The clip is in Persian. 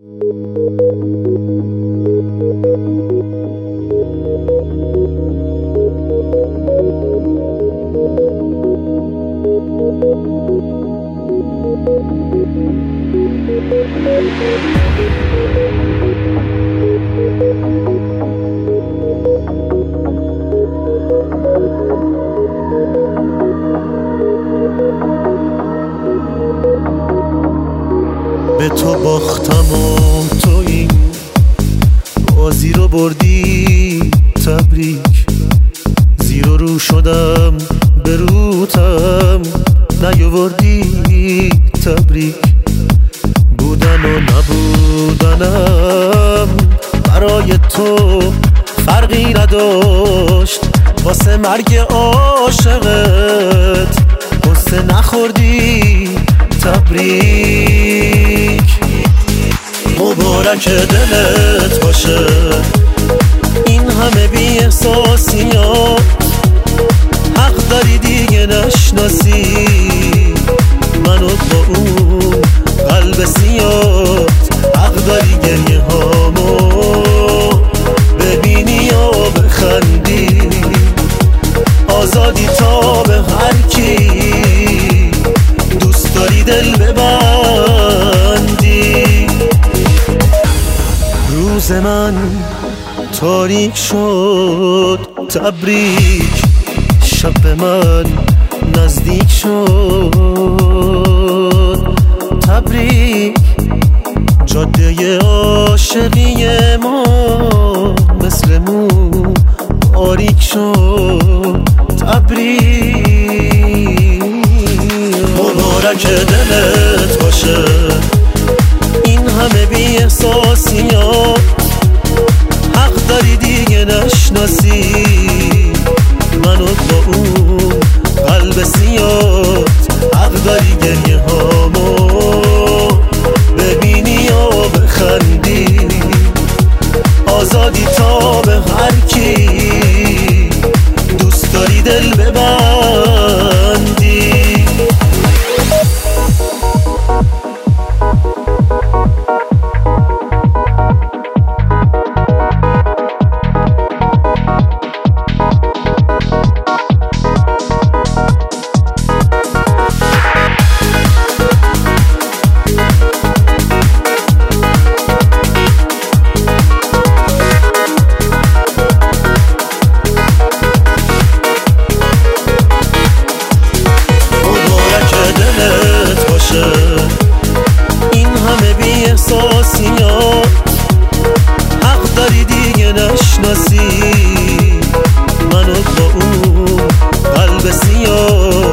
به تو باختم و تو این بازی رو بردی، تبریک. زیر و رو شدم به روتم نیاوردی، تبریک. بودن و نبودنم برای تو فرقی نداشت، واسه مرگ عاشقت قصه نخوردی، تبریک. مبارک دلت باشه این همه بی احساسیات، حق داری دیگه نشناسی منو با اون قلب سیات، حق داری گریه هامو ببینی یا بخندی، آزادی تا به هر کی دوست داری دل ببندی. روز من تاریک شد، تبریک. شب به من نزدیک شد، تبریک. جاده عاشقی ما مثل مو باریک شد، تبریک. مبارک دلت باشه این همه بی احساسیات، حق داری دیگه نشناسی منو با اون قلب سیات، حق داری گریه هامو ببینی یا بخندی، آزادی تا به هر کی دوست داری دل ببندی. این همه بی احساسیات، حق داری دیگه نشناسی منو با اون قلب سیاه،